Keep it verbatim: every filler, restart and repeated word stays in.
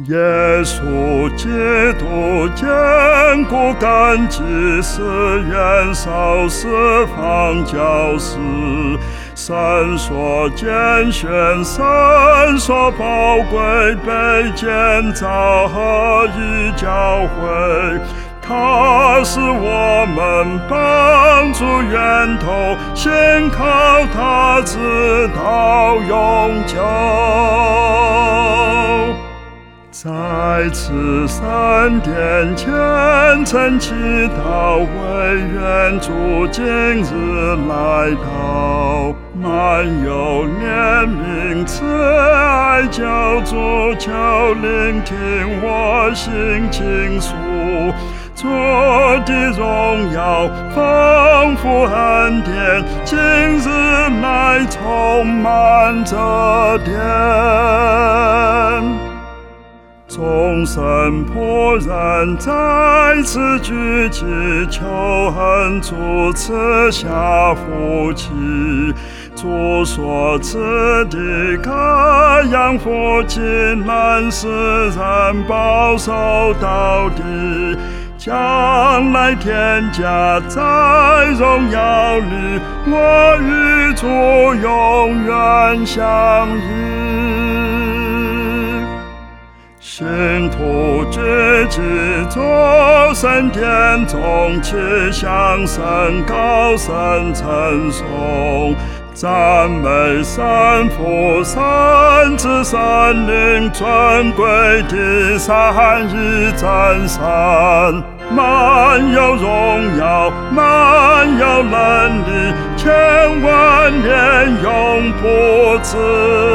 耶稣基督坚固根基，是元首四方教师，神所拣选，神所宝贵，被建造合一教会。他是我们帮助源头，信靠他直到永久。在此山殿虔诚祈祷，为愿主今日来到，满有怜悯慈爱救主，求聆听我心倾诉。主的荣耀丰富恩典，今日乃充满这殿。众神仆人在此聚集，求恩主赐下福气。主所赐的各样福气，能使人保守到底。将来天家在荣耀里，我与主永远相遇。信徒聚集作神殿中，齐向神高声称颂，赞美神父、神子、神灵，尊贵的三一真神，满有荣耀，满有能力，千万年永不止。